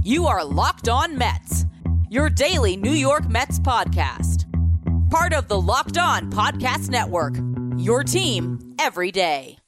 You are Locked On Mets, your daily New York Mets podcast. Part of the Locked On Podcast Network, your team every day.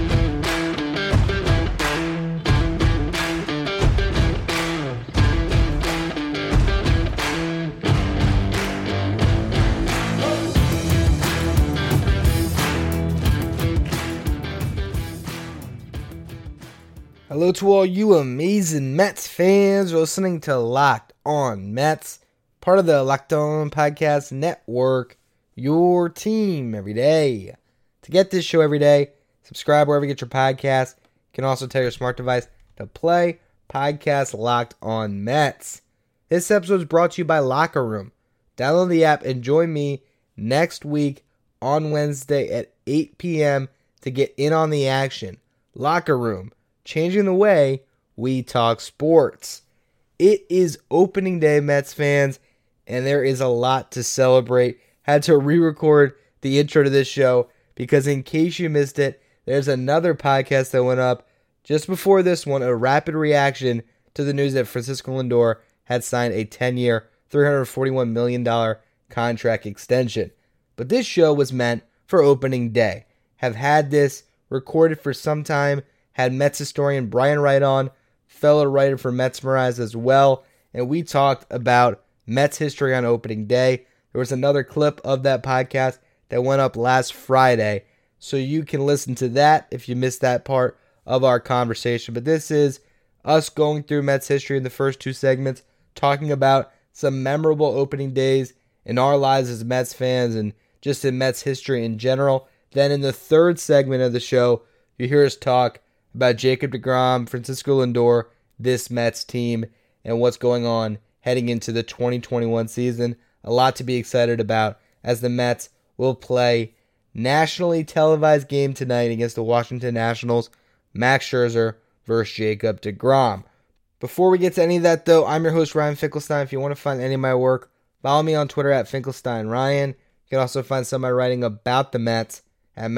Hello to all you amazing Mets fans listening to Locked On Mets, part of the Locked On Podcast Network, your team every day. To get this show every day, subscribe wherever you get your podcast. You can also tell your smart device to play podcast Locked On Mets. This episode is brought to you by Locker Room. Download the app and join me next week on Wednesday at 8 p.m. to get in on the action. Locker Room. Changing the way we talk sports. It is opening day, Mets fans, and there is a lot to celebrate. Had to re-record the intro to this show because in case you missed it, there's another podcast that went up just before this one, a rapid reaction to the news that Francisco Lindor had signed a 10-year, $341 million contract extension. But this show was meant for opening day. Have had this recorded for some time. Had Mets historian Brian Wright on, fellow writer for Metsmerize as well, and we talked about Mets history on opening day. There was another clip of that podcast that went up last Friday, so you can listen to that if you missed that part of our conversation. But this is us going through Mets history in the first two segments, talking about some memorable opening days in our lives as Mets fans and just in Mets history in general. Then in the third segment of the show, you hear us talk about Jacob deGrom, Francisco Lindor, this Mets team, and what's going on heading into the 2021 season. A lot to be excited about as the Mets will play nationally televised game tonight against the Washington Nationals, Max Scherzer versus Jacob deGrom. Before we get to any of that, though, I'm your host, Ryan Finkelstein. If you want to find any of my work, follow me on Twitter at FinkelsteinRyan. You can also find some of my writing about the Mets at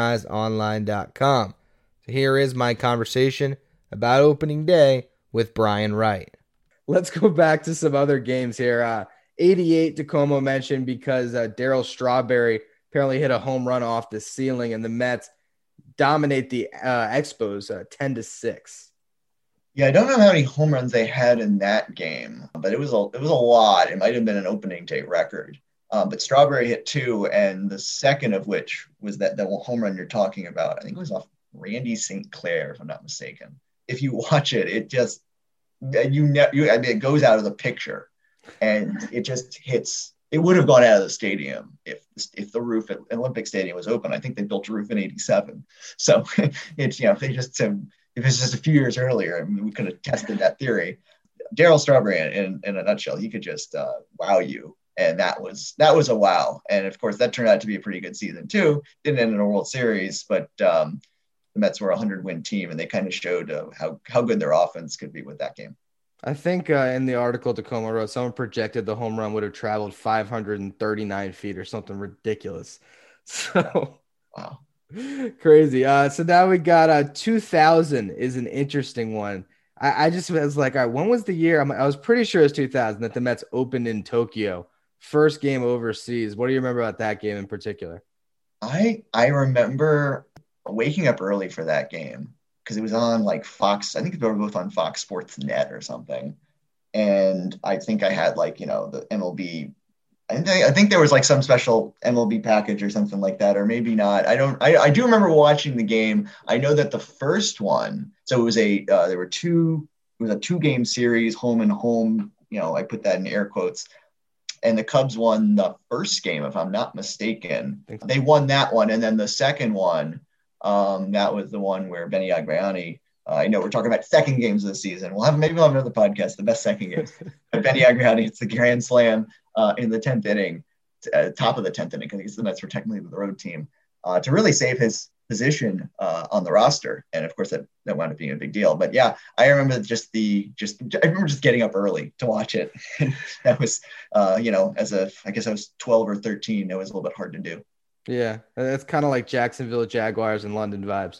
MetsMerizeOnline.com. So here is my conversation about opening day with Brian Wright. Let's go back to some other games here. 88 Tacoma mentioned because Darryl Strawberry apparently hit a home run off the ceiling, and the Mets dominate the Expos 10-6. Yeah, I don't know how many home runs they had in that game, but it was a lot. It might have been an opening day record. But Strawberry hit two, and the second of which was that home run you're talking about. I think it was off Randy St. Clair, if I'm not mistaken. If you watch it, it just it goes out of the picture, and it just hits. It would have gone out of the stadium if the roof at Olympic Stadium was open. I think they built a roof in '87, so it's if it's just a few years earlier, I mean, we could have tested that theory. Darryl Strawberry, in a nutshell, he could just wow you. And that was a wow. And of course, that turned out to be a pretty good season too. Didn't end in a World Series, but the Mets were a 100-win team, and they kind of showed how good their offense could be with that game. I think in the article Tacoma wrote, someone projected the home run would have traveled 539 feet or something ridiculous. So, wow, crazy. So now we got 2000 is an interesting one. I just was like, all right, when was the year? I was pretty sure it's 2000 that the Mets opened in Tokyo. First game overseas. What do you remember about that game in particular? I remember waking up early for that game because it was on like Fox. I think they were both on Fox Sports Net or something. And I think I had the MLB. I think there was like some special MLB package or something like that, or maybe not. I do remember watching the game. I know that the first one, so it was it was a 2-game series, home and home. I put that in air quotes. And the Cubs won the first game, if I'm not mistaken. They won that one. And then the second one, that was the one where Benny Agbayani, I know we're talking about second games of the season. Maybe we'll have another podcast, the best second games. But Benny Agbayani hits the grand slam in the 10th inning, top of the 10th inning, because the Mets were technically the road team, to really save his position on the roster. And of course that wound up being a big deal. But yeah, I remember just getting up early to watch it. And that was, I guess I was 12 or 13. It was a little bit hard to do. Yeah. It's kind of like Jacksonville Jaguars and London vibes.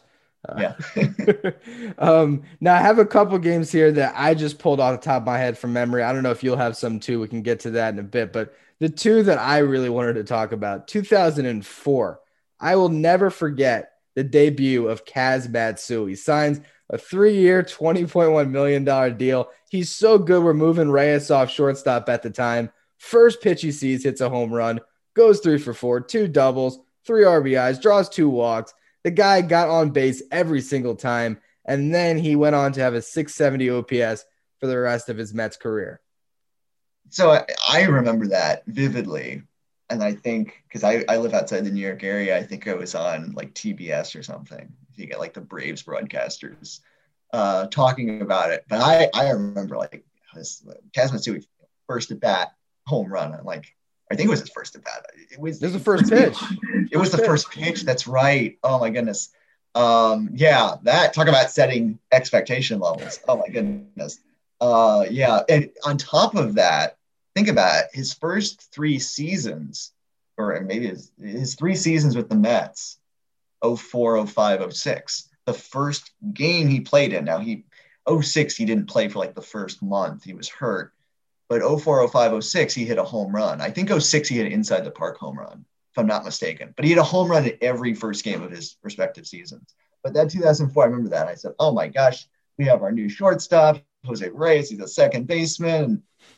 Yeah. Now I have a couple games here that I just pulled off the top of my head from memory. I don't know if you'll have some too. We can get to that in a bit, but the two that I really wanted to talk about, 2004. I will never forget the debut of Kaz Matsui. He signs a 3-year, $20.1 million deal. He's so good. We're moving Reyes off shortstop at the time. First pitch he sees hits a home run, goes 3 for 4, 2 doubles, 3 RBIs, draws 2 walks. The guy got on base every single time, and then he went on to have a 670 OPS for the rest of his Mets career. So I remember that vividly. And I think, because I live outside the New York area, I think I was on like TBS or something. You get like the Braves broadcasters talking about it. But I remember like Kaz Matsui first at bat, home run. I'm like, I think it was his first at bat. It was the first pitch. It was the first pitch. That's right. Oh my goodness. Yeah, that talk about setting expectation levels. Oh my goodness. Yeah, and on top of that, think about it, his first 3 seasons, or maybe his 3 seasons with the Mets, 04, 05, 06. The first game he played in. Now 06 he didn't play for like the first month. He was hurt. But 04, 05, 06, he hit a home run. I think 06 he hit an inside the park home run, if I'm not mistaken. But he had a home run in every first game of his respective seasons. But that 2004, I remember that. I said, oh my gosh, we have our new shortstop, Jose Reyes. He's a second baseman.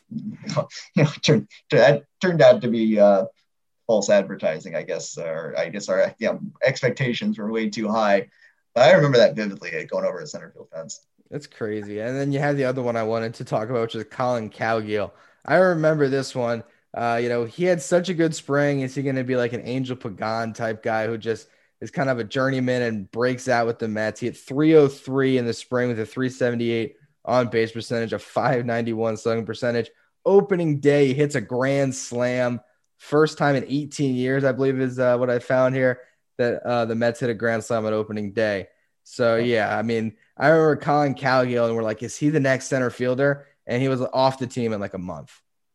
That turned out to be false advertising, I guess. Or I guess our expectations were way too high. But I remember that vividly, going over a center field fence. That's crazy. And then you have the other one I wanted to talk about, which is Colin Cowgill. I remember this one. He had such a good spring. Is he going to be like an Angel Pagan type guy who just is kind of a journeyman and breaks out with the Mets? He hit 303 in the spring with a 378 on base percentage, a 591 slugging percentage. Opening day, he hits a grand slam. First time in 18 years, I believe, is what I found here, that the Mets hit a grand slam on opening day. So, yeah, I mean, I remember Colin Cowgill, and we're like, is he the next center fielder? And he was off the team in like a month.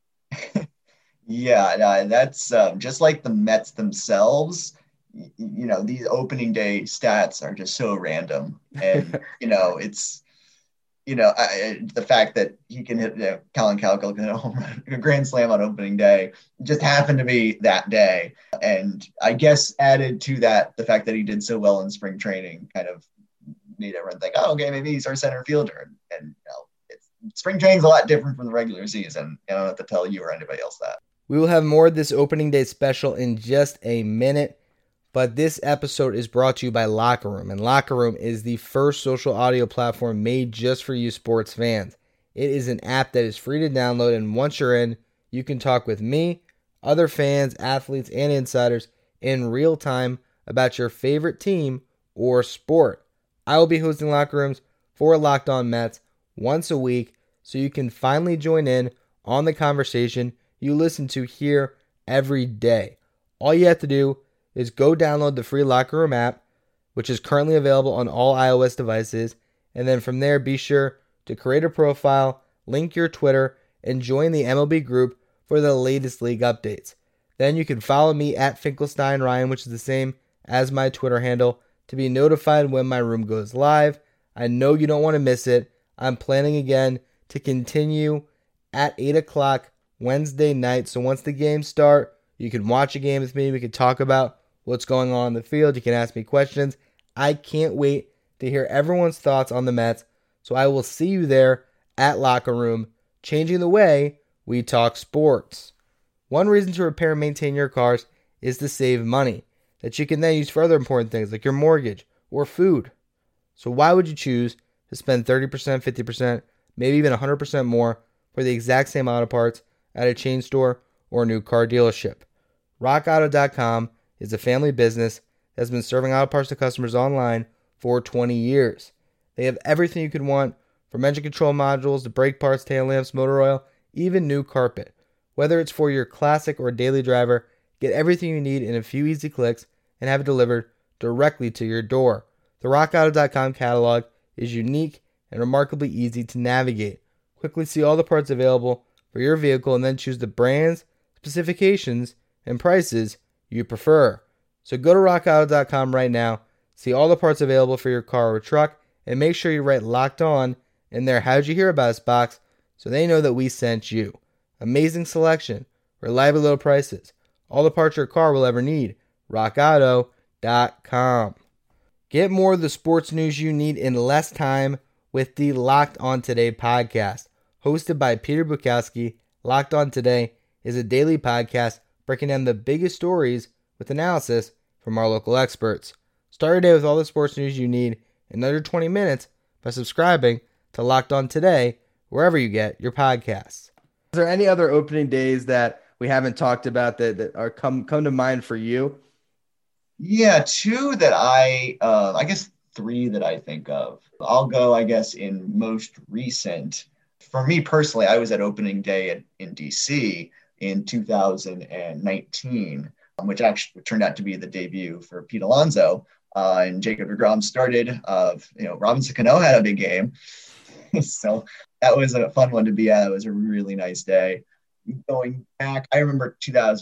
Yeah, that's just like the Mets themselves. These opening day stats are just so random. And, it's, the fact that he can hit, Colin Cowgill can hit a home run, a grand slam on opening day, just happened to be that day. And I guess added to that, the fact that he did so well in spring training kind of made everyone think, oh, okay, maybe he's our center fielder. And spring training's a lot different from the regular season. I don't have to tell you or anybody else that. We will have more of this opening day special in just a minute, but this episode is brought to you by Locker Room, and Locker Room is the first social audio platform made just for you sports fans. It is an app that is free to download, and once you're in, you can talk with me, other fans, athletes, and insiders in real time about your favorite team or sport. I will be hosting Locker Rooms for Locked On Mets once a week, so you can finally join in on the conversation you listen to here every day. All you have to do is go download the free Locker Room app, which is currently available on all iOS devices, and then from there be sure to create a profile, link your Twitter, and join the MLB group for the latest league updates. Then you can follow me at Finkelstein Ryan, which is the same as my Twitter handle, to be notified when my room goes live. I know you don't want to miss it. I'm planning again to continue at 8 o'clock Wednesday night. So once the games start, you can watch a game with me. We can talk about what's going on in the field. You can ask me questions. I can't wait to hear everyone's thoughts on the Mets. So I will see you there at Locker Room, changing the way we talk sports. One reason to repair and maintain your cars is to save money that you can then use for other important things like your mortgage or food. So why would you choose to spend 30%, 50%, maybe even 100% more for the exact same auto parts at a chain store or a new car dealership? RockAuto.com is a family business that has been serving auto parts to customers online for 20 years. They have everything you could want, from engine control modules to brake parts, tail lamps, motor oil, even new carpet. Whether it's for your classic or daily driver, get everything you need in a few easy clicks and have it delivered directly to your door. The RockAuto.com catalog is unique and remarkably easy to navigate. Quickly see all the parts available for your vehicle and then choose the brands, specifications, and prices you prefer. So go to RockAuto.com right now, See all the parts available for your car or truck, and make sure you write Locked On in their How'd You Hear About Us box so they know that we sent you. Amazing selection, reliable low prices, all the parts your car will ever need. RockAuto.com. Get more of the sports news you need in less time with the Locked On Today podcast. Hosted by Peter Bukowski, Locked On Today is a daily podcast breaking down the biggest stories with analysis from our local experts. Start your day with all the sports news you need in under 20 minutes by subscribing to Locked On Today wherever you get your podcasts. Is there any other opening days that we haven't talked about that are come to mind for you? Yeah, two that I guess three that I think of. I'll go, I guess, in most recent. For me personally, I was at opening day in DC in 2019, which actually turned out to be the debut for Pete Alonso. And Jacob deGrom started. Robinson Cano had a big game. So that was a fun one to be at. It was a really nice day. Going back, I remember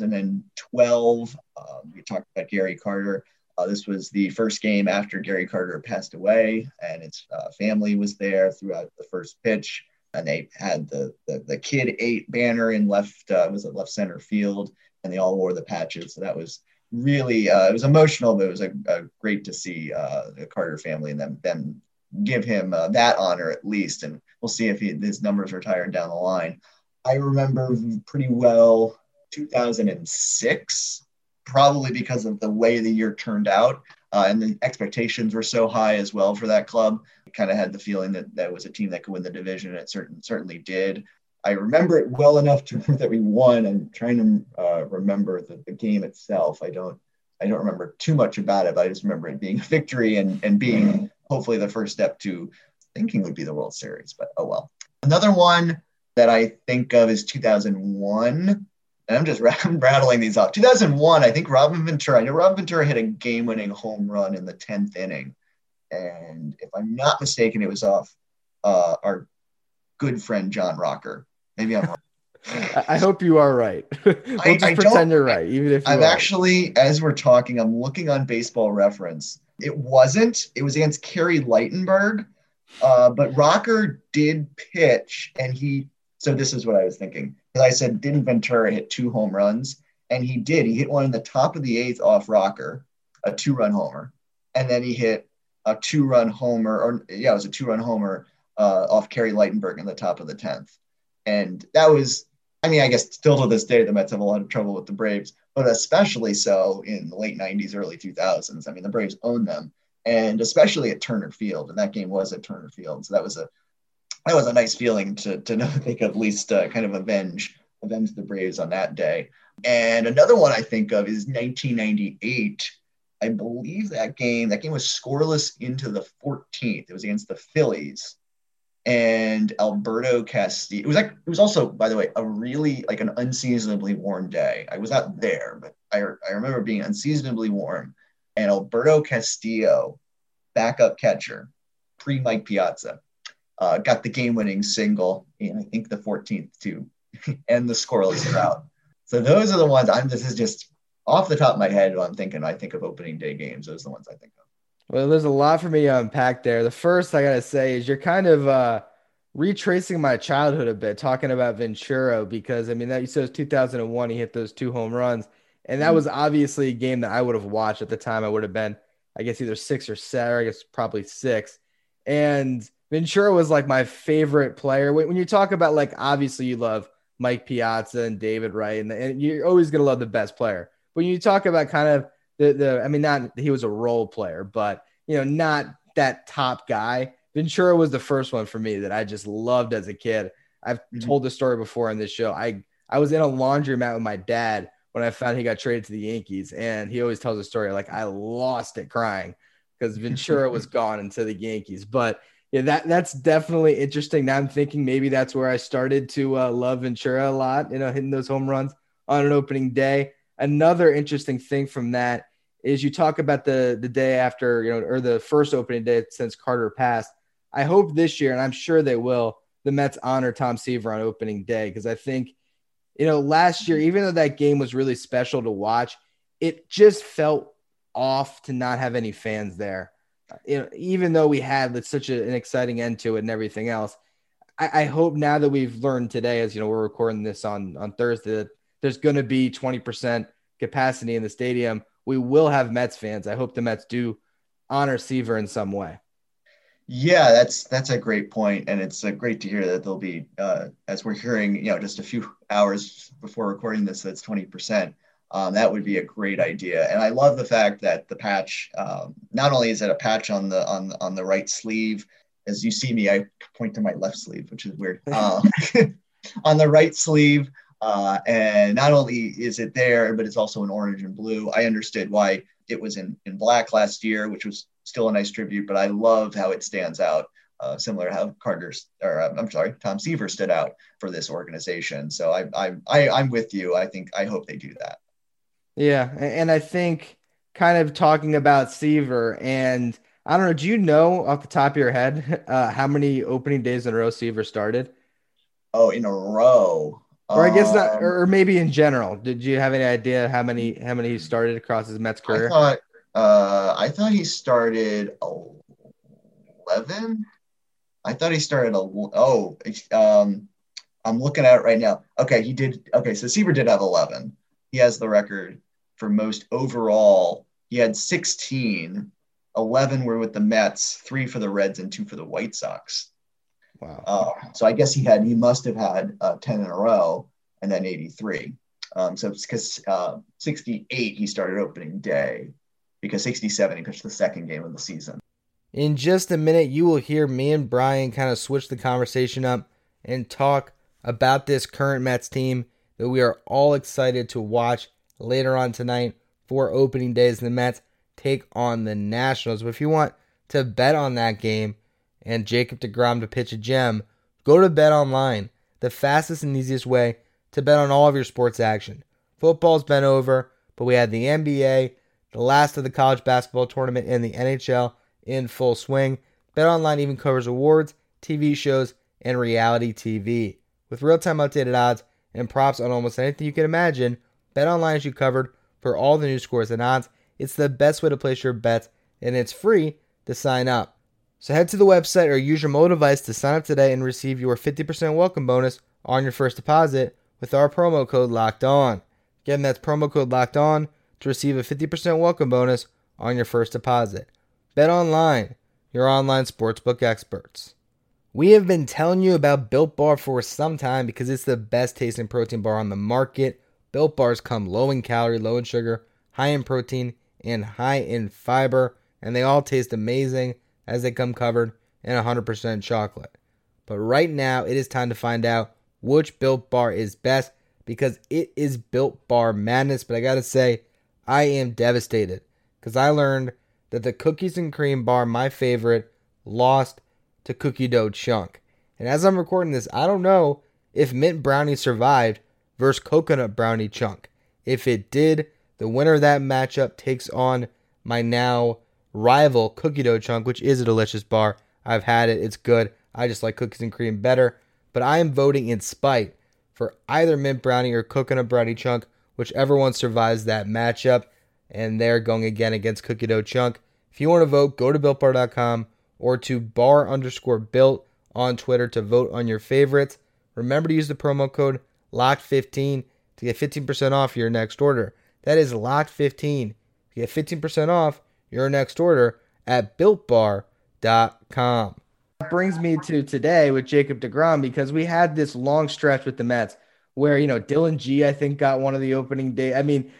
2012, we talked about Gary Carter. This was the first game after Gary Carter passed away, and his family was there throughout the first pitch. And they had the Kid 8 banner in left center field, and they all wore the patches. So that was really, it was emotional, but it was a great to see the Carter family and them give him that honor at least. And we'll see if his numbers retired down the line. I remember pretty well 2006, probably because of the way the year turned out. And the expectations were so high as well for that club. I kind of had the feeling that that was a team that could win the division, and it certainly did. I remember it well enough to remember that we won. I'm trying to remember the game itself. I don't remember too much about it, but I just remember it being a victory and being hopefully the first step to thinking would be the World Series, but oh well. Another one that I think of is 2001. And I'm just rattling these off. 2001, I think Robin Ventura hit a game-winning home run in the 10th inning. And if I'm not mistaken, it was off our good friend John Rocker. Maybe I'm wrong. I hope you are right. We'll just pretend you're right, even if I'm actually, as we're talking, I'm looking on Baseball Reference. It was against Kerry Lightenberg, but Rocker did pitch, and so this is what I was thinking. Because I said, didn't Ventura hit 2 home runs? And he did. He hit one in the top of the 8th off Rocker, a 2-run homer. And then he hit a 2-run homer, it was a 2-run homer off Kerry Lightenberg in the top of the 10th. And that was, I guess still to this day, the Mets have a lot of trouble with the Braves, but especially so in the late 90s, early 2000s. The Braves owned them, and especially at Turner Field. And that game was at Turner Field. So that was a nice feeling to know that they could at least kind of avenge the Braves on that day. And another one I think of is 1998. I believe that game was scoreless into the 14th. It was against the Phillies. And Alberto Castillo. It was also, by the way, a really an unseasonably warm day. I was not there, but I remember being unseasonably warm. And Alberto Castillo, backup catcher, pre-Mike Piazza, got the game-winning single in, I think, the 14th to end the scoreless drought. So those are the ones. This is just off the top of my head when I think of opening day games. Those are the ones I think of. Well, there's a lot for me to unpack there. The first I got to say is you're kind of retracing my childhood a bit, talking about Ventura, because, that you said it was 2001. He hit those 2 home runs. And that was obviously a game that I would have watched at the time. I would have been, I guess, either 6 or 7, or I guess probably 6. And Ventura was my favorite player. When you talk about obviously you love Mike Piazza and David Wright, and you're always going to love the best player. When you talk about kind of not he was a role player, but not that top guy. Ventura was the first one for me that I just loved as a kid. I've told the story before on this show. I was in a laundromat with my dad when I found he got traded to the Yankees, and he always tells a story I lost it crying because Ventura was gone into the Yankees. But yeah, that's definitely interesting. Now I'm thinking maybe that's where I started to love Ventura a lot, hitting those home runs on an opening day. Another interesting thing from that is you talk about the day after, or the first opening day since Carter passed. I hope this year, and I'm sure they will, the Mets honor Tom Seaver on opening day, because I think, last year, even though that game was really special to watch, it just felt off to not have any fans there. Even though we had such an exciting end to it and everything else, I hope now that we've learned today, as we're recording this on Thursday, that there's going to be 20% capacity in the stadium. We will have Mets fans. I hope the Mets do honor Seaver in some way. Yeah, that's a great point, and it's great to hear that there'll be, as we're hearing, just a few hours before recording this, that's 20%. That would be a great idea, and I love the fact that the patch. Not only is it a patch on the right sleeve, as you see me, I point to my left sleeve, which is weird. On the right sleeve, and not only is it there, but it's also in orange and blue. I understood why it was in black last year, which was still a nice tribute, but I love how it stands out, similar to how Tom Seaver stood out for this organization. So I'm with you. I hope they do that. Yeah, and I think kind of talking about Seaver, and I don't know, do you know off the top of your head how many opening days in a row Seaver started? Oh, in a row. Or I guess not, or maybe in general. Did you have any idea how many he started across his Mets career? I thought he started 11. I thought he started I'm looking at it right now. Okay, he did. Okay, so Seaver did have 11. He has the record for most overall. He had 16. 11 were with the Mets, 3 for the Reds, and 2 for the White Sox. Wow. So I guess he must have had 10 in a row, and then 83. So it's because 68 he started opening day, because 67 he pitched the second game of the season. In just a minute, you will hear me and Brian kind of switch the conversation up and talk about this current Mets team that we are all excited to watch later on tonight for opening days. The Mets take on the Nationals. But if you want to bet on that game and Jacob deGrom to pitch a gem, go to BetOnline, the fastest and easiest way to bet on all of your sports action. Football's been over, but we had the NBA, the last of the college basketball tournament, and the NHL in full swing. BetOnline even covers awards, TV shows, and reality TV. With real-time updated odds and props on almost anything you can imagine, BetOnline has you covered for all the new scores and odds. It's the best way to place your bets, and it's free to sign up. So head to the website or use your mobile device to sign up today and receive your 50% welcome bonus on your first deposit with our promo code LOCKEDON. Again, that's promo code LOCKEDON to receive a 50% welcome bonus on your first deposit. BetOnline, your online sportsbook experts. We have been telling you about Built Bar for some time because it's the best tasting protein bar on the market. Built Bars come low in calorie, low in sugar, high in protein, and high in fiber, and they all taste amazing as they come covered in 100% chocolate. But right now, it is time to find out which Built Bar is best, because it is Built Bar madness. But I gotta say, I am devastated because I learned that the cookies and cream bar, my favorite, lost to cookie dough chunk. And as I'm recording this, I don't know if mint brownie survived versus coconut brownie chunk. If it did, the winner of that matchup takes on my now rival cookie dough chunk, which is a delicious bar. I've had it. It's good. I just like cookies and cream better. But I am voting in spite for either mint brownie or coconut brownie chunk, whichever one survives that matchup. And they're going again against cookie dough chunk. If you want to vote, go to BuiltBar.com or to bar_built on Twitter to vote on your favorites. Remember to use the promo code LOCKED15 to get 15% off your next order. That is LOCKED15 to get 15% off your next order at BuiltBar.com. That brings me to today with Jacob deGrom, because we had this long stretch with the Mets where, Dylan G, I think, got one of the opening day. I mean,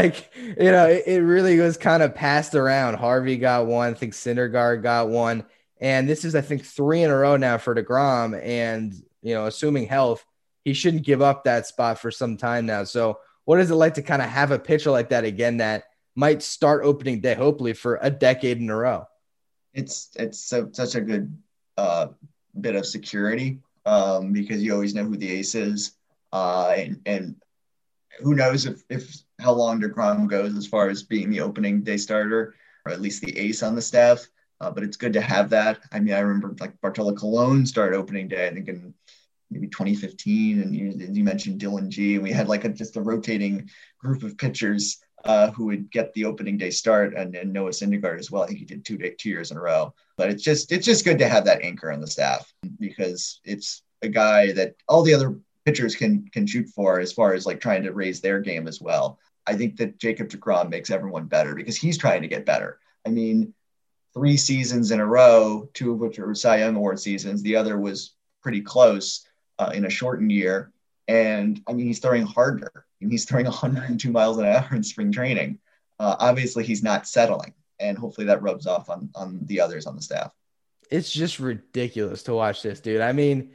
it really was kind of passed around. Harvey got one. I think Syndergaard got one. And this is, I think, 3 in a row now for deGrom. And, assuming health, he shouldn't give up that spot for some time now. So what is it like to kind of have a pitcher like that again that might start opening day, hopefully, for a decade in a row? It's such a good bit of security because you always know who the ace is. And who knows if how long deGrom goes as far as being the opening day starter, or at least the ace on the staff. But it's good to have that. I mean, I remember Bartolo Colon started opening day, I think in maybe 2015, and you mentioned Dylan G, and we had just a rotating group of pitchers who would get the opening day start, and Noah Syndergaard as well. I think he did 2 years in a row. But it's just good to have that anchor on the staff, because it's a guy that all the other pitchers can shoot for, as far as like trying to raise their game as well. I think that Jacob deGrom makes everyone better because he's trying to get better. I mean, 3 seasons in a row, 2 of which were Cy Young Award seasons. The other was pretty close in a shortened year. And I mean, he's throwing harder. He's throwing 102 miles an hour in spring training. Obviously, he's not settling, and hopefully that rubs off on the others on the staff. It's just ridiculous to watch this, dude. I mean,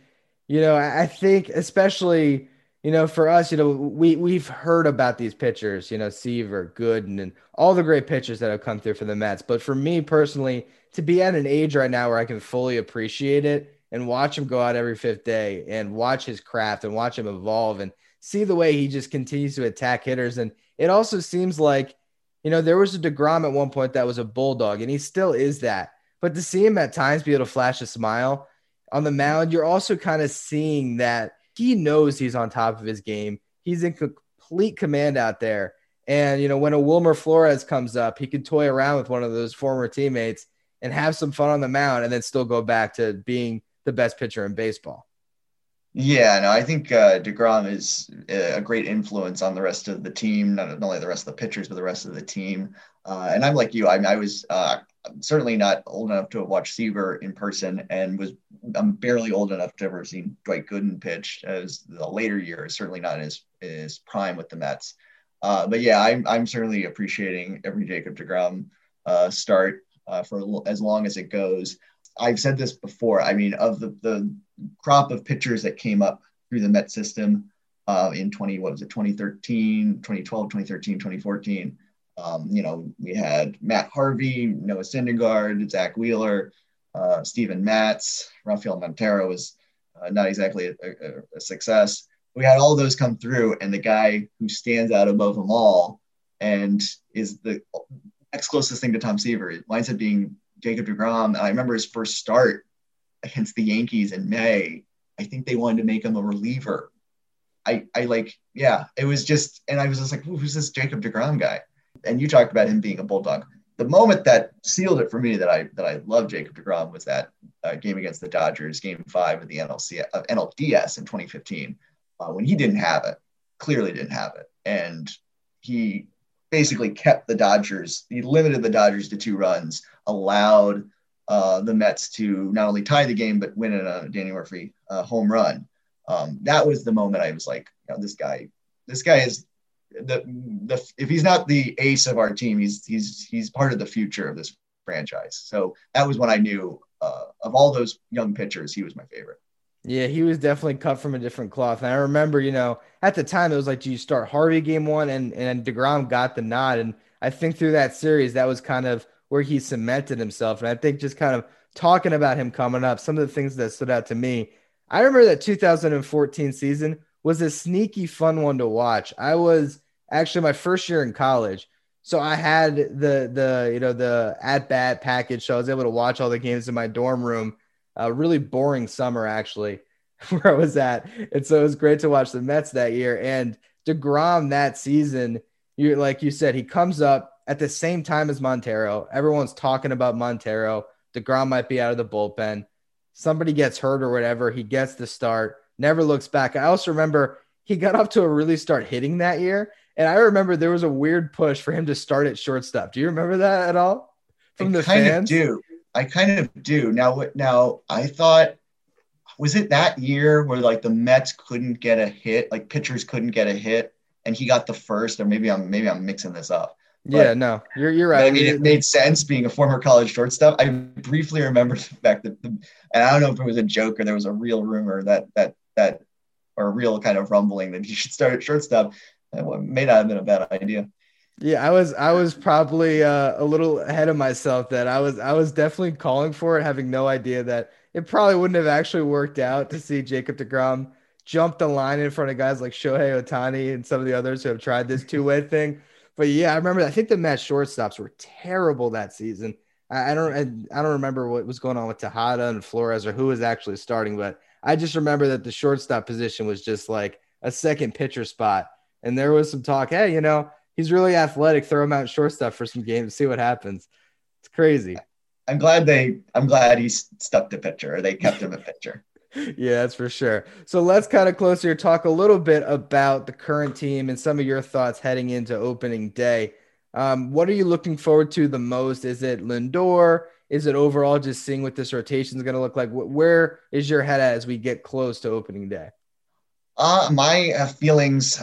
I think especially, for us, we've heard about these pitchers, Seaver, Gooden, and all the great pitchers that have come through for the Mets. But for me personally, to be at an age right now where I can fully appreciate it and watch him go out every 5th day and watch his craft and watch him evolve and see the way he just continues to attack hitters. And it also seems like, there was a deGrom at one point that was a bulldog, and he still is that. But to see him at times be able to flash a smile on the mound, you're also kind of seeing that he knows he's on top of his game. He's in complete command out there. And, when a Wilmer Flores comes up, he can toy around with one of those former teammates and have some fun on the mound and then still go back to being the best pitcher in baseball. Yeah, no, I think deGrom is a great influence on the rest of the team, not only the rest of the pitchers, but the rest of the team. And I'm like you. I was certainly not old enough to watch Seaver in person, and I'm barely old enough to ever seen Dwight Gooden pitch. As the later years, certainly not in his prime with the Mets. But yeah, I'm certainly appreciating every Jacob deGrom start for as long as it goes. I've said this before. I mean, of the crop of pitchers that came up through the Met system in 2013, 2012, 2013, 2014. We had Matt Harvey, Noah Syndergaard, Zach Wheeler, Steven Matz, Rafael Montero was not exactly a success. We had all those come through, and the guy who stands out above them all and is the next closest thing to Tom Seaver winds up being Jacob deGrom. And I remember his first start against the Yankees in May. I think they wanted to make him a reliever. It was just, and I was just like, who's this Jacob deGrom guy? And you talked about him being a bulldog. The moment that sealed it for me that I love Jacob deGrom was that game against the Dodgers, Game 5 of the NLDS in 2015, when he clearly didn't have it. And he basically kept the Dodgers, he limited the Dodgers to 2 runs, allowed the Mets to not only tie the game, but win in a Danny Murphy home run. That was the moment I was like, this guy is if he's not the ace of our team, he's part of the future of this franchise. So that was when I knew of all those young pitchers, he was my favorite. Yeah, he was definitely cut from a different cloth. And I remember, at the time it was like, do you start Harvey game 1? And deGrom got the nod. And I think through that series, that was kind of where he cemented himself. And I think just kind of talking about him coming up, some of the things that stood out to me, I remember that 2014 season was a sneaky fun one to watch. I was actually my first year in college. So I had the at-bat package. So I was able to watch all the games in my dorm room. A really boring summer, actually, where I was at. And so it was great to watch the Mets that year. And deGrom that season, like you said, he comes up at the same time as Montero. Everyone's talking about Montero. deGrom might be out of the bullpen. Somebody gets hurt or whatever. He gets the start, never looks back. I also remember he got up to a really start hitting that year. And I remember there was a weird push for him to start at shortstop. Do you remember that at all from the fans? I kind of do. Now I thought, was it that year where like the Mets couldn't get a hit, like pitchers couldn't get a hit, and he got the first, or maybe I'm mixing this up. But, yeah, no, you're right. I mean, it made sense being a former college shortstop. I briefly remember the fact that, and I don't know if it was a joke or there was a real rumor that or a real kind of rumbling that he should start at shortstop. It may not have been a bad idea. Yeah, I was probably a little ahead of myself that I was definitely calling for it, having no idea that it probably wouldn't have actually worked out to see Jacob deGrom jump the line in front of guys like Shohei Ohtani and some of the others who have tried this two-way thing. But yeah, I remember, I think the Mets shortstops were terrible that season. I don't remember what was going on with Tejada and Flores or who was actually starting, but I just remember that the shortstop position was just like a second pitcher spot. And there was some talk, hey, he's really athletic. Throw him out shortstop for some games, see what happens. It's crazy. I'm glad he stuck to pitcher, or they kept him a pitcher. Yeah, that's for sure. So let's kind of close here, talk a little bit about the current team and some of your thoughts heading into opening day. What are you looking forward to the most? Is it Lindor? Is it overall just seeing what this rotation is going to look like? Where is your head at as we get close to opening day? My feelings,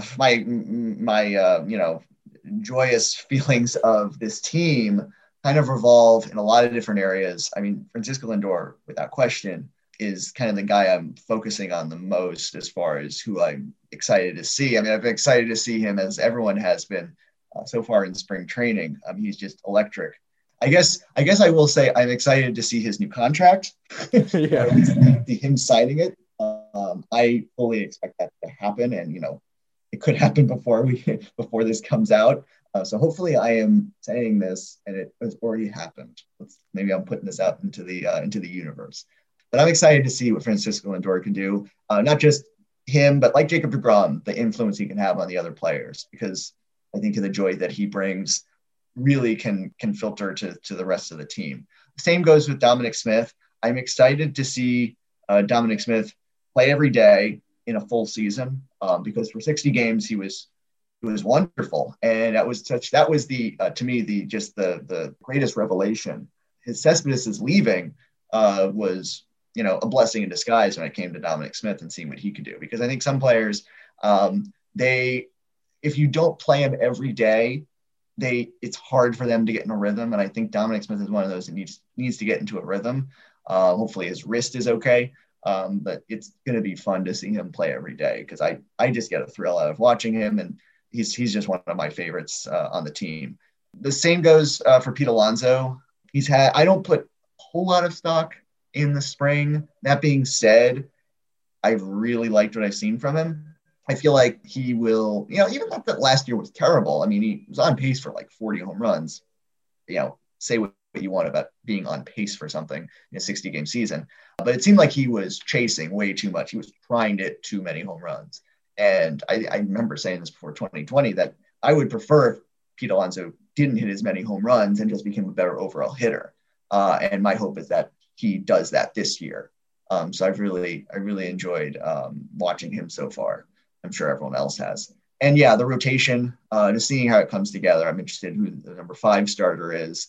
joyous feelings of this team kind of revolve in a lot of different areas. I mean, Francisco Lindor, without question, is kind of the guy I'm focusing on the most as far as who I'm excited to see. I mean, I've been excited to see him, as everyone has been so far in spring training. He's just electric. I guess I will say I'm excited to see his new contract. Yeah. Him signing it. I fully expect that to happen, and it could happen before this comes out. So hopefully I am saying this and it has already happened. Maybe I'm putting this out into the universe. But I'm excited to see what Francisco Lindor can do. Not just him, but like Jacob deGrom, the influence he can have on the other players, because I think the joy that he brings really can filter to the rest of the team. The same goes with Dominic Smith. I'm excited to see Dominic Smith play every day in a full season, because for 60 games he was wonderful, and that was the to me the greatest revelation. His Cespedes' leaving was a blessing in disguise when it came to Dominic Smith and seeing what he could do, because I think some players if you don't play him every day, it's hard for them to get in a rhythm, and I think Dominic Smith is one of those that needs to get into a rhythm. Hopefully his wrist is okay. But it's going to be fun to see him play every day, because I just get a thrill out of watching him, and he's just one of my favorites on the team. The same goes for Pete Alonso. I don't put a whole lot of stock in the spring. That being said, I've really liked what I've seen from him. I feel like he will, even though that last year was terrible. I mean, he was on pace for like 40 home runs. Say what you want about being on pace for something in a 60-game season. But it seemed like he was chasing way too much. He was trying to hit too many home runs. And I remember saying this before 2020, that I would prefer if Pete Alonso didn't hit as many home runs and just became a better overall hitter. And my hope is that he does that this year. So I really enjoyed watching him so far. I'm sure everyone else has. And yeah, the rotation, just seeing how it comes together. I'm interested in who the number 5 starter is.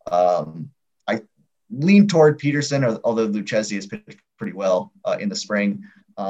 I lean toward Peterson, although Lucchesi has pitched pretty well in the spring.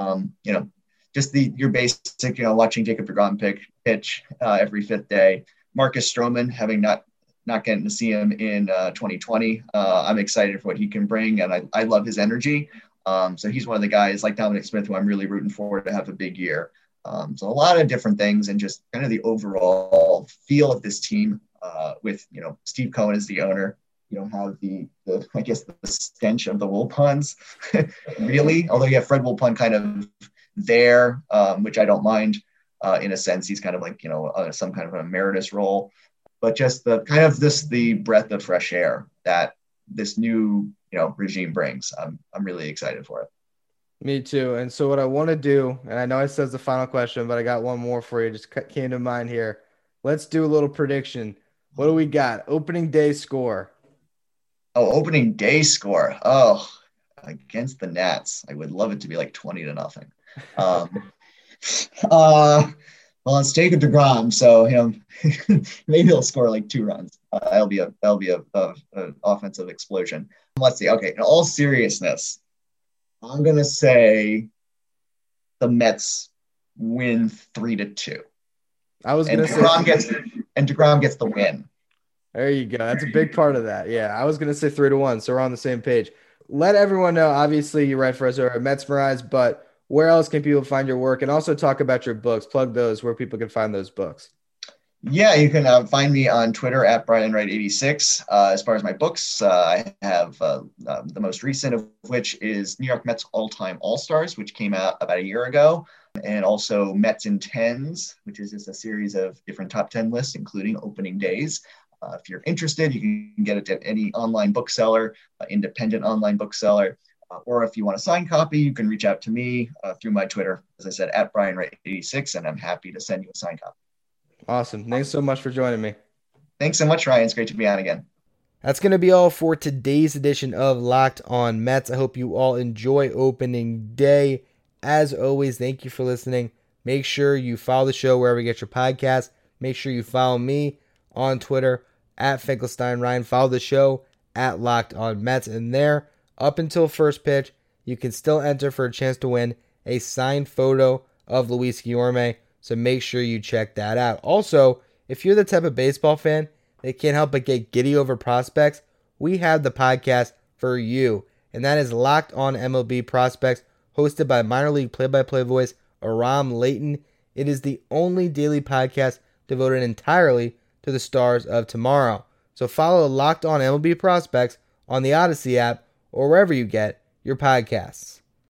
Just your basic, watching Jacob deGrom pitch every 5th day. Marcus Stroman, having not getting to see him in 2020, I'm excited for what he can bring, and I love his energy. So he's one of the guys like Dominic Smith who I'm really rooting for to have a big year. So a lot of different things, and just kind of the overall feel of this team with, Steve Cohen as the owner. You don't have the stench of the Wilpons, really. Although you have Fred Wilpon kind of there, which I don't mind. In a sense, he's kind of like, some kind of an emeritus role. But just the breath of fresh air that this new, regime brings. I'm really excited for it. Me too. And so what I want to do, and I know I said the final question, but I got one more for you. Just came to mind here. Let's do a little prediction. What do we got? Opening day score. Oh, opening day score. Oh, against the Nats. I would love it to be like 20-0. Well, it's Jacob deGrom, so maybe he'll score like 2 runs. That'll be a offensive explosion. Let's see. Okay, in all seriousness, I'm gonna say the Mets win 3-2. I was gonna say deGrom gets the win. There you go. That's a big part of that. Yeah, I was gonna say 3-1, so we're on the same page. Let everyone know. Obviously, you write for us at Metsmerized, but where else can people find your work? And also talk about your books. Plug those, where people can find those books. Yeah, you can find me on Twitter at BrianWright86. As far as my books, I have the most recent of which is New York Mets All-Time All-Stars, which came out about a year ago, and also Mets in Tens, which is just a series of different top 10 lists, including opening days. If you're interested, you can get it at any online bookseller, independent online bookseller. Or if you want a signed copy, you can reach out to me through my Twitter, as I said, at BrianWright86, and I'm happy to send you a signed copy. Awesome. Thanks so much for joining me. Thanks so much, Ryan. It's great to be on again. That's going to be all for today's edition of Locked On Mets. I hope you all enjoy opening day. As always, thank you for listening. Make sure you follow the show wherever you get your podcast. Make sure you follow me on Twitter at Finkelstein Ryan. Follow the show at Locked On Mets. And there, up until first pitch, you can still enter for a chance to win a signed photo of Luis Guillorme. So make sure you check that out. Also, if you're the type of baseball fan that can't help but get giddy over prospects, we have the podcast for you. And that is Locked On MLB Prospects, hosted by minor league play-by-play voice Aram Layton. It is the only daily podcast devoted entirely to the stars of tomorrow. So follow Locked On MLB Prospects on the Odyssey app or wherever you get your podcasts.